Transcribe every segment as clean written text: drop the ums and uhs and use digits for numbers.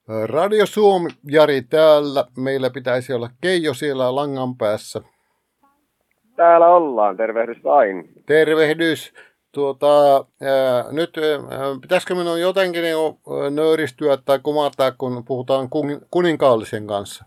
Radio Suomi, Jari täällä. Meillä pitäisi olla Keijo siellä langan päässä. Täällä ollaan, tervehdys vain. Tervehdys. Nyt pitäisikö minun jotenkin nöyristyä tai kumartaa, kun puhutaan kuninkaallisen kanssa?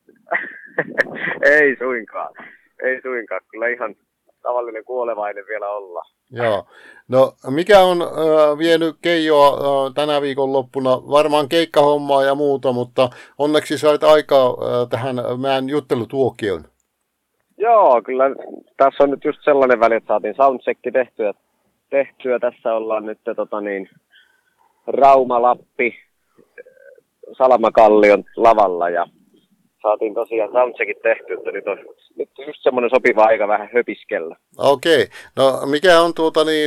Ei suinkaan. Kyllä ihan tavallinen kuolevainen vielä ollaan. Joo. No, mikä on vienyt Keijoa tänä viikonloppuna? Varmaan keikkahommaa ja muuta, mutta onneksi sait aikaa tähän meidän juttelutuokioon. Joo, kyllä tässä on nyt just sellainen väli, että saatiin soundcheck tehtyä. Tässä ollaan nyt Rauma, Lappi, Salamakallion lavalla ja saatiin tosiaan soundcheckit tehtyä, että nyt on just semmoinen sopiva aika vähän höpiskellä. Okei. No mikä on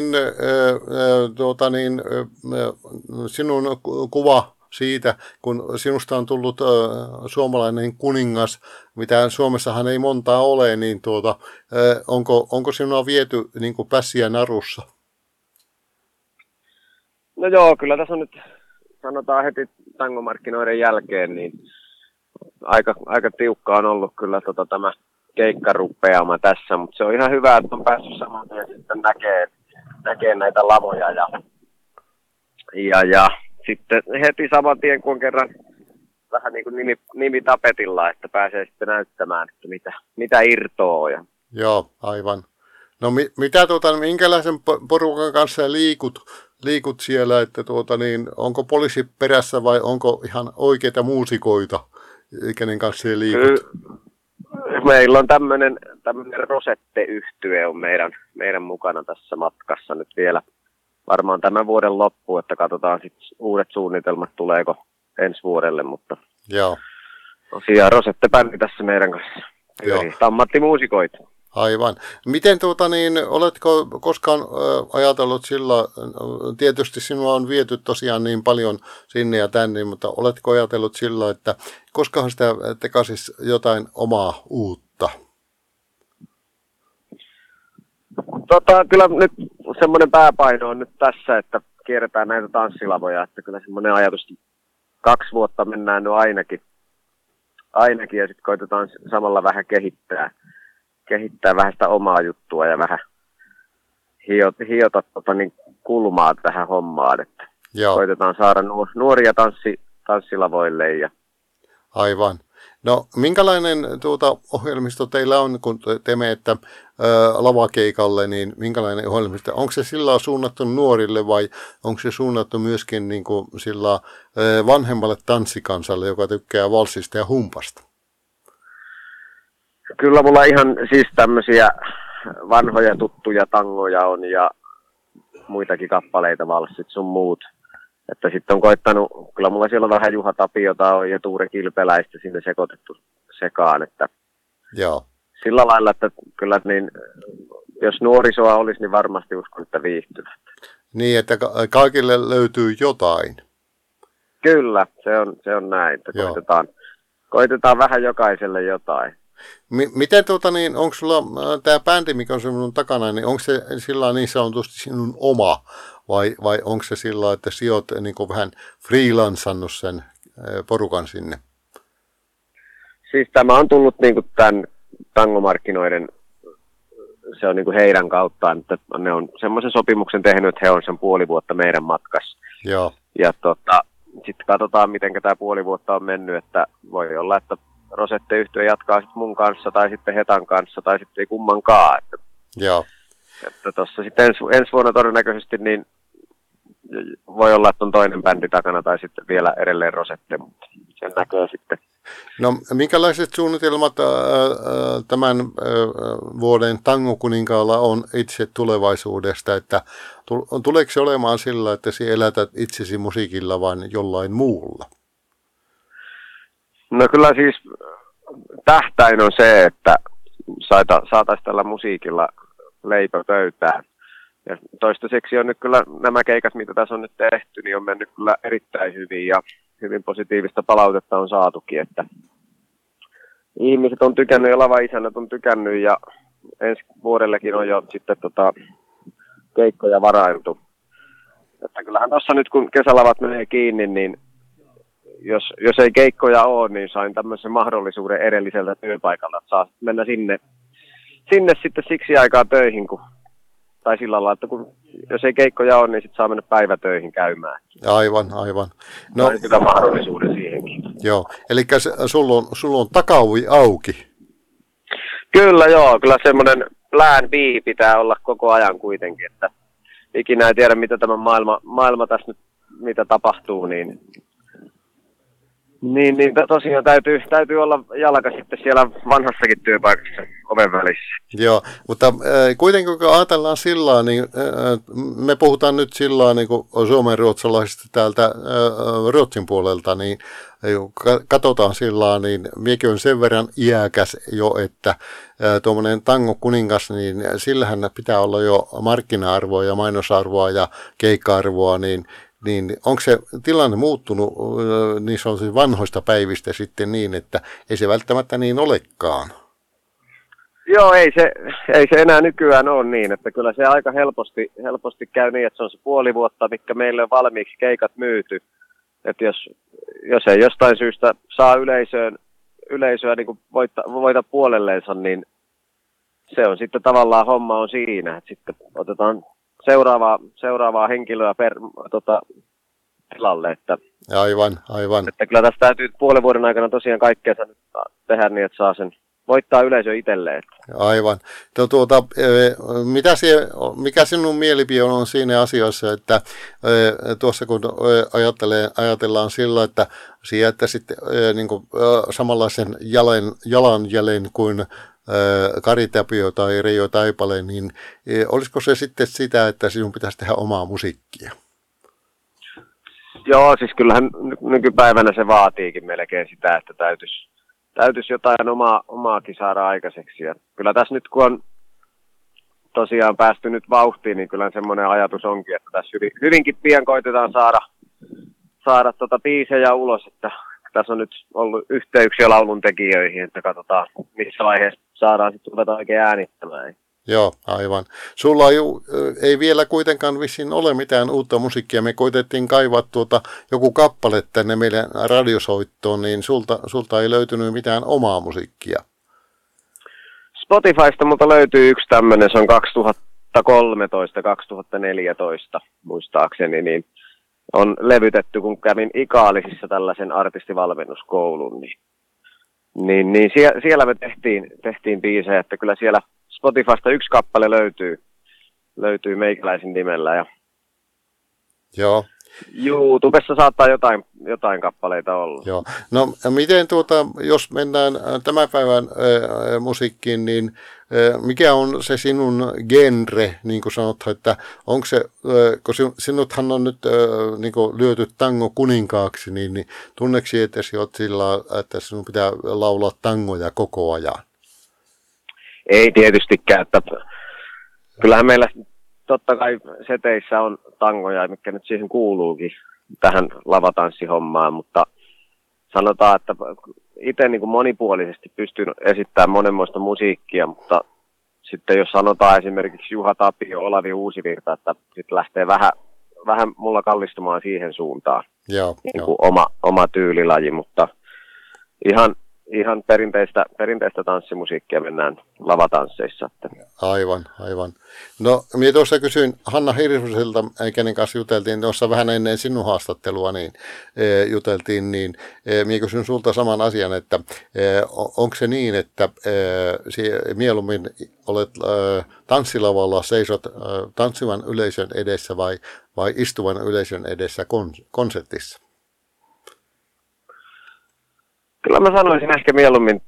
sinun kuva siitä, kun sinusta on tullut suomalainen kuningas, mitä Suomessahan ei montaa ole, niin onko sinua viety niin kuin pässiä narussa? No joo, kyllä tässä on nyt, sanotaan heti tangomarkkinoiden jälkeen, niin aika tiukka on ollut kyllä tämä keikkarupeama tässä, mutta se on ihan hyvä, että on päässyt saman tien sitten näkee näitä lavoja ja sitten heti saman tien, kun on kerran vähän niin kuin nimi tapetilla, että pääsee sitten näyttämään, että mitä irtoaa. Joo, aivan. No minkälaisen porukan kanssa liikut siellä, että onko poliisi perässä vai onko ihan oikeita muusikoita, kenen kanssa liikut? Meillä on tämmöinen Rosette-yhtye on meidän mukana tässä matkassa nyt vielä varmaan tämän vuoden loppu, että katsotaan sitten uudet suunnitelmat tuleeko ensi vuodelle, mutta joo. Tosiaan Rosette-bändi tässä meidän kanssa. Ammattimuusikoita. Aivan. Miten oletko koskaan ajatellut sillä, tietysti sinua on viety tosiaan niin paljon sinne ja tänne, mutta oletko ajatellut sillä, että koskahan sitä tekaisis jotain omaa uutta? Kyllä nyt semmoinen pääpaino on nyt tässä, että kierretään näitä tanssilavoja, että kyllä semmoinen ajatus, 2 vuotta mennään nyt ainakin ja sitten koitetaan samalla vähän kehittää vähän sitä omaa juttua ja vähän hiota kulmaa tähän hommaan, että joo. Koitetaan saada nuoria tanssilavoille. Aivan. No minkälainen ohjelmisto teillä on, kun te menette lavakeikalle, niin minkälainen ohjelmisto? Onko se sillä suunnattu nuorille vai onko se suunnattu myöskin niin kuin sillä vanhemmalle tanssikansalle, joka tykkää valssista ja humpasta? Kyllä mulla ihan siis tämmöisiä vanhoja tuttuja tangoja on ja muitakin kappaleita, valssit sun muut. Että sitten on koittanut, kyllä mulla siellä on vähän Juha Tapiota on ja Tuure Kilpeläistä sinne sekoitettu sekaan. Että joo. Sillä lailla, että kyllä niin, jos nuorisoa olisi, niin varmasti uskon, että viihtyvät. Niin, että kaikille löytyy jotain. Kyllä, se on näin. Että koitetaan vähän jokaiselle jotain. Miten onko sulla tämä bändi, mikä on sinun takana, niin onko se sillä niin sanotusti sinun oma, vai onko se sillä, että sinä olet niin vähän freelansannut sen porukan sinne? Siis tämä on tullut niin kuin tämän tangomarkkinoiden, se on niin kuin heidän kauttaan, että ne on semmoisen sopimuksen tehnyt, että he on sen 5,5 vuotta meidän matkassa. Joo. Ja sitten katsotaan, miten tämä 5,5 vuotta on mennyt, että voi olla, että Rosette-yhtye jatkaa sitten mun kanssa tai sitten Hetan kanssa tai sitten ei kummankaan. Joo. Että tuossa sitten ensi vuonna todennäköisesti niin voi olla, että on toinen bändi takana tai sitten vielä edelleen Rosette, mutta sen näkee sitten. No minkälaiset suunnitelmat tämän vuoden tangokuninkaalla on itse tulevaisuudesta, että tuleeko se olemaan sillä, että sinä elätät itsesi musiikilla vai jollain muulla? No kyllä siis tähtäin on se, että saataisiin tällä musiikilla leipä pöytään. Ja toistaiseksi on nyt kyllä nämä keikat, mitä tässä on nyt tehty, niin on mennyt kyllä erittäin hyvin ja hyvin positiivista palautetta on saatukin, että ihmiset on tykännyt ja lavaisännät on tykännyt ja ensi vuodellekin on jo sitten keikkoja varailtu. Että kyllähän tuossa nyt kun kesälavat menee kiinni, niin jos ei keikkoja ole, niin sain tämmöisen mahdollisuuden edelliseltä työpaikalta, että saa mennä sinne sitten siksi aikaa töihin, tai sillä lailla, että jos ei keikkoja ole, niin sitten saa mennä päivätöihin käymään. Aivan. No, sain sitä mahdollisuuden siihenkin. Joo, eli sulla on takaovi auki. Kyllä joo, kyllä semmoinen plan B pitää olla koko ajan kuitenkin, että ikinä ei tiedä, mitä tämä maailma tässä nyt, mitä tapahtuu, niin tosiaan täytyy olla jalka sitten siellä vanhassakin työpaikassa oven välissä. Joo, mutta kuitenkin kun ajatellaan sillä niin me puhutaan nyt sillä niin kuin suomenruotsalaisista täältä Ruotsin puolelta, niin katsotaan sillä niin miekin on sen verran iäkäs jo, että tuommoinen tango kuningas, niin sillähän pitää olla jo markkina-arvoa ja mainosarvoa ja keikka-arvoa, niin onko se tilanne muuttunut niin sanotusti vanhoista päivistä sitten niin, että ei se välttämättä niin olekaan? Joo, ei se enää nykyään ole niin, että kyllä se aika helposti käy niin, että se on se puoli vuotta, mitkä meille on valmiiksi keikat myyty. Että jos ei jostain syystä saa yleisöä niin kuin voita puolelleensa, niin se on sitten tavallaan homma on siinä, että sitten otetaan seuraavaa henkilöä tilalle, että Aivan. Että kyllä tässä täytyy puolen vuoden aikana tosiaan kaikkea tehdä niin, että saa sen voittaa yleisö itselleen. Aivan. Mikä sinun mielipide on siinä asiassa, että tuossa kun ajatellaan sillä, että sieltä sitten niin kuin, samanlaisen jalanjäljen kuin Kari Tapio tai Reijo Taipale, niin olisiko se sitten sitä, että sinun pitäisi tehdä omaa musiikkia? Joo, siis kyllähän nykypäivänä se vaatiikin melkein sitä, että täytyisi jotain omaakin saada aikaiseksi. Ja kyllä tässä nyt kun on tosiaan päästy nyt vauhtiin, niin kyllä semmoinen ajatus onkin, että tässä hyvinkin pian koitetaan saada biisejä ulos, että tässä on nyt ollut yhteyksiä lauluntekijöihin, että katsotaan missä vaiheessa saadaan sitten ruveta oikein äänittämään. Joo, aivan. Sulla ei vielä kuitenkaan vissiin ole mitään uutta musiikkia. Me koitettiin kaivaa joku kappale tänne meidän radiosoittoon, niin sulta ei löytynyt mitään omaa musiikkia. Spotifysta multa löytyy yksi tämmöinen, se on 2013-2014 muistaakseni, niin on levytetty, kun kävin Ikaalisissa tällaisen artistivalmennuskoulun, niin siellä me tehtiin biisejä, että kyllä siellä Spotifysta yksi kappale löytyy meikäläisen nimellä. Ja joo. YouTubessa saattaa jotain kappaleita olla. Joo. No miten jos mennään tämän päivän musiikkiin, niin mikä on se sinun genre, niin kuin sanot, että onko se, kun sinuthan on nyt niin kuin lyöty tango kuninkaaksi, niin tunneksi, että sinut sillä, että sinun pitää laulaa tangoja koko ajan? Ei tietystikään, että kyllähän meillä totta kai seteissä on tangoja, mitkä nyt siihen kuuluukin tähän lavatanssihommaan, mutta sanotaan, että itse niin kuin monipuolisesti pystyn esittämään monenmoista musiikkia, mutta sitten jos sanotaan esimerkiksi Juha Tapio, Olavi Uusivirta, että sitten lähtee vähän mulla kallistumaan siihen suuntaan, niin kuin oma tyylilaji, mutta ihan perinteistä tanssimusiikkia mennään lavatansseissa. Aivan. No, minä tuossa kysyin Hanna Hirvoselta, kenen kanssa juteltiin tuossa vähän ennen sinun haastattelua, niin juteltiin, niin minä kysyn sulta saman asian, että onko se niin, että mieluummin olet tanssilavalla, seisot tanssivan yleisön edessä vai istuvan yleisön edessä konsertissa? Kyllä mä sanoisin ehkä mieluummin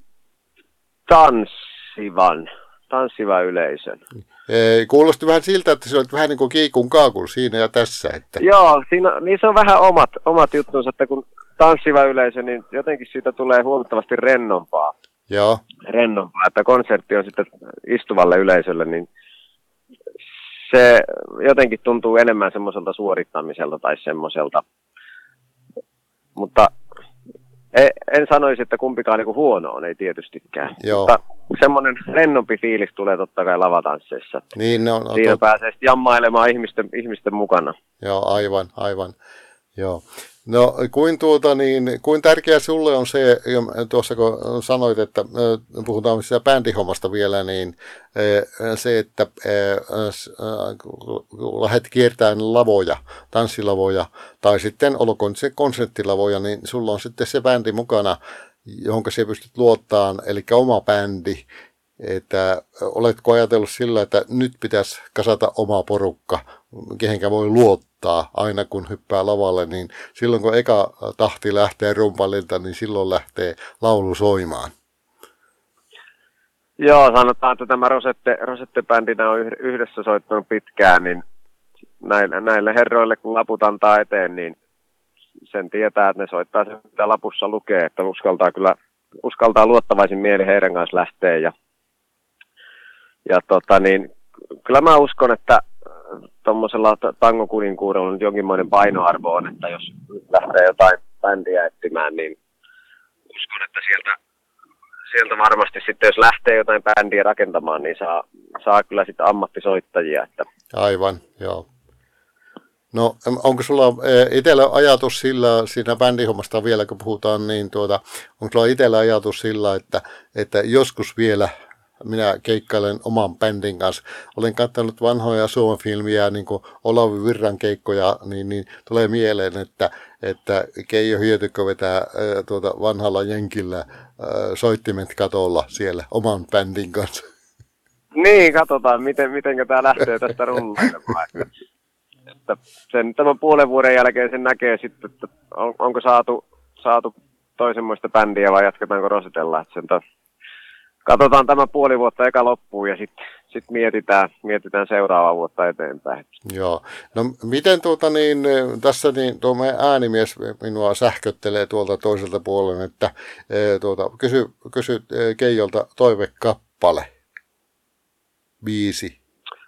tanssivan yleisön. Kuulosti vähän siltä, että se on vähän niin kuin kiikun kaakun siinä ja tässä. Että... Joo, niissä on vähän omat juttunsa, että kun tanssiva yleisö, niin jotenkin siitä tulee huomattavasti rennompaa. Joo. Rennompaa, että konsertti on sitten istuvalle yleisölle, niin se jotenkin tuntuu enemmän semmoiselta suorittamiselta tai semmoiselta, mutta... En sanoisi, että kumpikaan niinku huono on, ei tietystikään. Joo. Mutta semmoinen rennompi fiilis tulee totta kai lavatansseissa. Niin, siinä pääsee sitten jammailemaan ihmisten mukana. Joo, aivan. Joo. No, kuin tärkeää sulle on se, tuossa kun sanoit, että puhutaan sitä bändihommasta vielä, niin se, että kun lähdet kiertämään lavoja, tanssilavoja, tai sitten olkoon se konserttilavoja, niin sulla on sitten se bändi mukana, johon sä pystyt luottamaan, eli oma bändi. Että oletko ajatellut sillä, että nyt pitäisi kasata oma porukka, kehenkä voi luottaa aina kun hyppää lavalle, niin silloin kun eka tahti lähtee rumpalilta, niin silloin lähtee laulu soimaan. Joo, sanotaan, että tämä Rosette-bändinä on yhdessä soittanut pitkään, niin näille herroille kun laput antaa eteen, niin sen tietää, että ne soittaa sen, mitä lapussa lukee, että uskaltaa luottavaisin mieli heidän kanssa lähteä ja kyllä mä uskon, että tuommoisella tangokuninkuudella nyt jonkinmoinen painoarvo on, että jos lähtee jotain bändiä etsimään, niin uskon, että sieltä varmasti sitten, jos lähtee jotain bändiä rakentamaan, niin saa kyllä sitten ammattisoittajia. Että. Aivan, joo. No, onko sulla itsellä ajatus siinä bändihommasta vielä, kun puhutaan, niin onko sulla itsellä ajatus sillä, että joskus vielä minä keikkailen oman bändin kanssa. Olen katsonut vanhoja Suomen-filmiä, niin kuin Olavi Virran keikkoja, niin tulee mieleen, että Keijo Hyötykö vetää vanhalla jenkillä soittimet katolla siellä oman bändin kanssa. Niin, katsotaan, miten tämä lähtee tästä rullailemaan. Tämän puolen vuoden jälkeen sen näkee sitten, että onko saatu toisenmoista bändiä vai jatketaanko Rosetella. Katsotaan tämä puoli vuotta eka loppuun ja sitten mietitään seuraavaa vuotta eteenpäin. Joo. No miten tässä tuo meidän äänimies minua sähköttelee tuolta toiselta puolelta, että kysy Keijolta toivekappale. 5.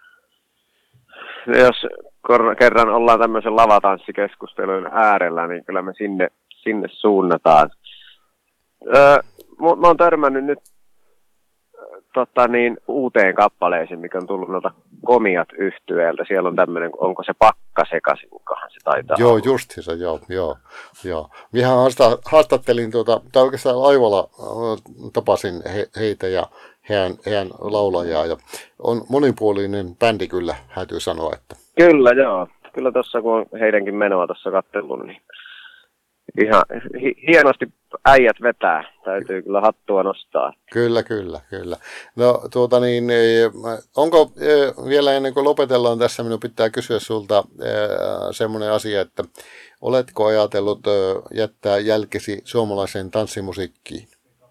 Jos kerran ollaan tämmöisen lavatanssikeskustelun äärellä, niin kyllä me sinne suunnataan. Mä oon törmännyt nyt uuteen kappaleeseen, mikä on tullut noilta Komiat -yhtyeeltä. Siellä on tämmöinen, onko se Pakkasekaisin, mukahan se taitaa Joo, olla. justiinsa, joo. Minähän haastattelin, tai oikeastaan laivalla tapasin heitä ja heidän laulajaa, ja on monipuolinen bändi kyllä, täytyy sanoa, että. Kyllä, joo. Kyllä tuossa, kun on heidänkin menoa tuossa katsellut, niin ihan hienosti äijät vetää. Täytyy kyllä hattua nostaa. Kyllä. No onko vielä ennen kuin lopetellaan tässä, minun pitää kysyä sulta semmoinen asia, että oletko ajatellut jättää jälkesi suomalaiseen tanssimusiikkiin?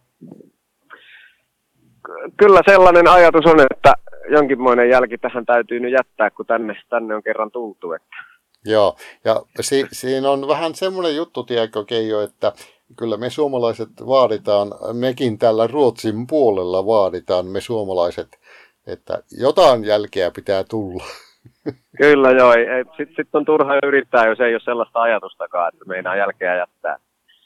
Kyllä sellainen ajatus on, että jonkinmoinen jälki tähän täytyy nyt jättää, kun tänne on kerran tultu. Että. Joo, ja siinä on vähän semmoinen juttu, tiedätkö Keijo, että kyllä me suomalaiset vaaditaan, mekin täällä Ruotsin puolella vaaditaan me suomalaiset, että jotain jälkeä pitää tulla. Kyllä joo, sitten on turha yrittää, jos ei ole sellaista ajatustakaan, että meinaa jälkeä jättää.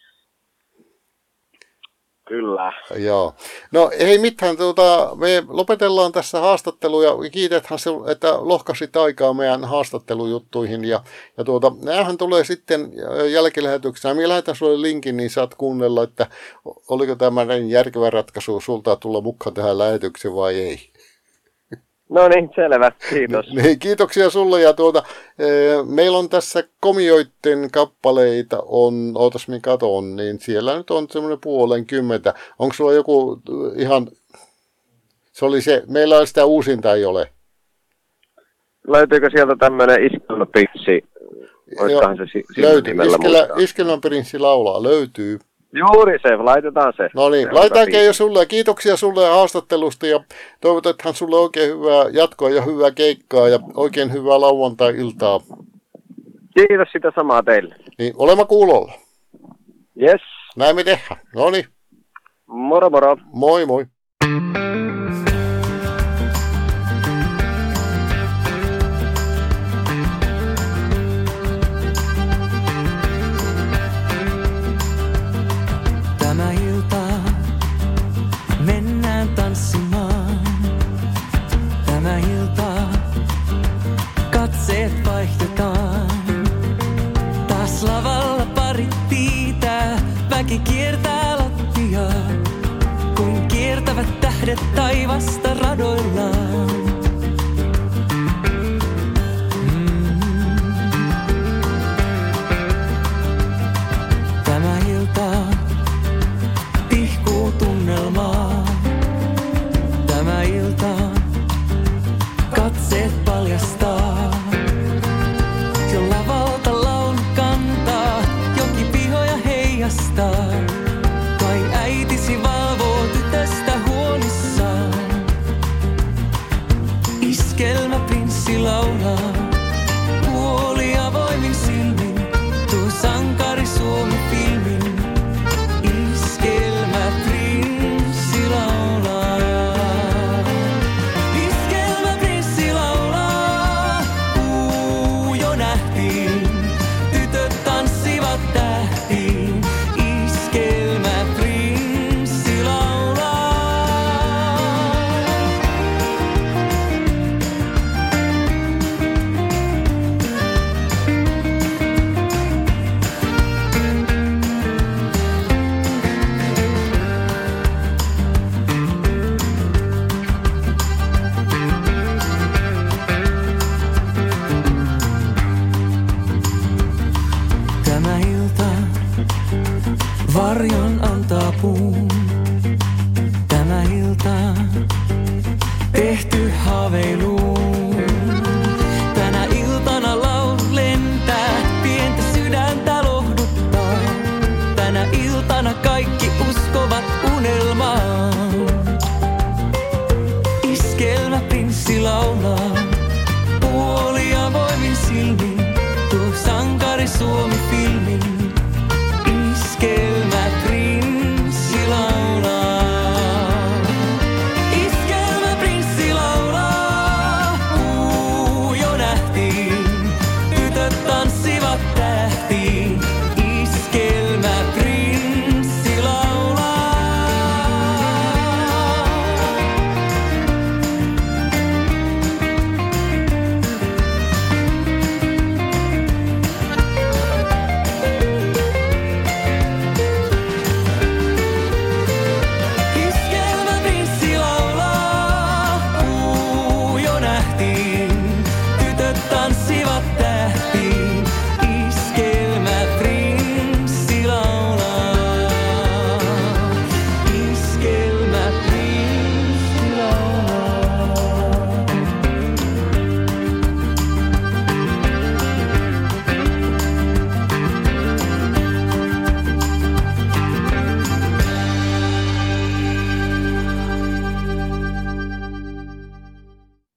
Kyllä. Joo. No ei mitään, me lopetellaan tässä haastattelu ja kiitethän että lohkasit aikaa meidän haastattelujuttuihin ja näähän tulee sitten jälkilähetyksessä. Minä lähetän sulle linkin, niin saat kuunnella, että oliko tämä järkevä ratkaisu sulta tulla mukaan tähän lähetykseen vai ei. No niin, selvä. Kiitos. Niin, kiitoksia sulle. Ja meillä on tässä Komioitten kappaleita, ootas minä katon, niin siellä nyt on semmoinen 90. Onko sulla joku ihan, se oli se, meillä on sitä uusinta ei ole. Löytyykö sieltä tämmöinen Iskelmäprinssi? Olisikohan se löytyy, Iskelmäprinssi laulaa, löytyy. Juuri se, laitetaan se. No niin, laitetaan Keijo sulle. Kiitoksia sulle haastattelusta ja toivotetaan sulle oikein hyvää jatkoa ja hyvää keikkaa ja oikein hyvää lauantai-iltaa. Kiitos sitä samaa teille. Niin, olemme kuulolla. Yes. Näin me tehdään. No niin. Moro moro. Moi moi. Katseet vaihdetaan, taas lavalla pari. väki kiertää lattiaa, kuin kiertävät tähdet taivasta radoillaan. Tämä ilta tihkuu tunnelmaa. Tämä ilta katseet paljastaa. Jo lavalta laulu kantaa, joki pihoja heijastaa. Kai äitisi valvoo tytöstä huolissaan. Iskelmäprinssi laulaa, puoli avoimin silmin, tuo sankari Suomi-filmin. Iskelmäprinssi laulaa. Iskelmäprinssi laulaa, kuu jo nähtiin, tytöt tanssivat tähtiin. Iskelmäprinssi laulaa. Tämä ilta varjon antaa puun. Tämä ilta tehty haaveiluun. Tänä iltana laulu lentää, pientä sydäntä lohduttaa. Tänä iltana kaikki